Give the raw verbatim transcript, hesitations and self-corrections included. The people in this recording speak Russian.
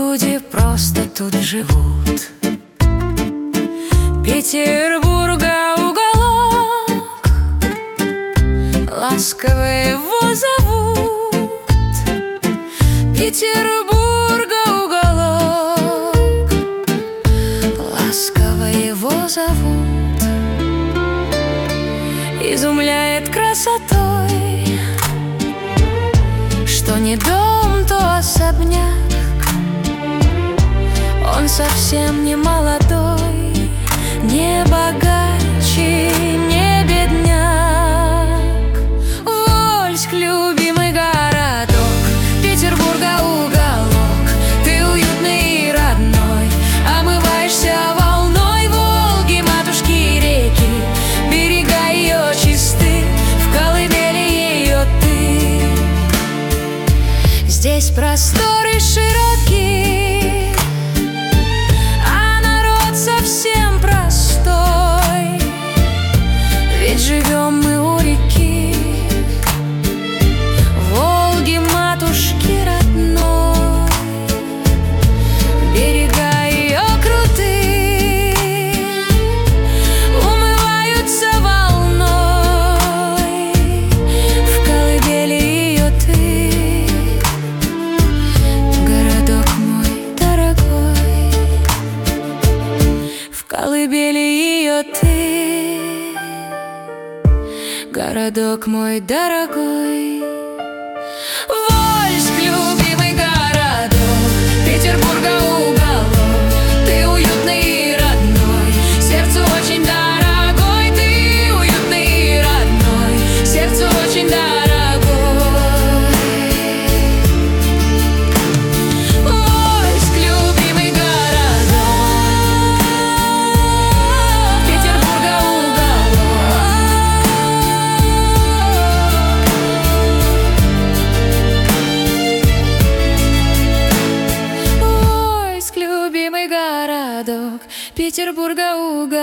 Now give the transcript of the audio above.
люди просто тут живут. Петербурга уголок, ласково его зовут. Петербурга уголок, ласково его зовут. Изумляет красотой, что не дом, то особняк. Он совсем не молодой, не богаче, не бедняк. Вольск, любимый городок, Петербурга уголок. Ты уютный и родной, омываешься волной Волги, матушки реки. Берега ее чисты, в колыбели ее ты. Здесь просторы широкие, а народ совсем простой. Ведь живем мы у реки Волги, матушки родной. Берега ее круты, умываются волной, в колыбели ее ты. Городок мой дорогой, в колыбели ее ты. Городок мой дорогой. Вольск, любимый городок, Петербурга уголок. Ты уютный и родной, сердцу очень дорогой. Ты уютный и родной, сердцу очень дорогой. Вольск, любимый городок, Петербурга уголок. Вольск, любимый городок, Петербурга уголок.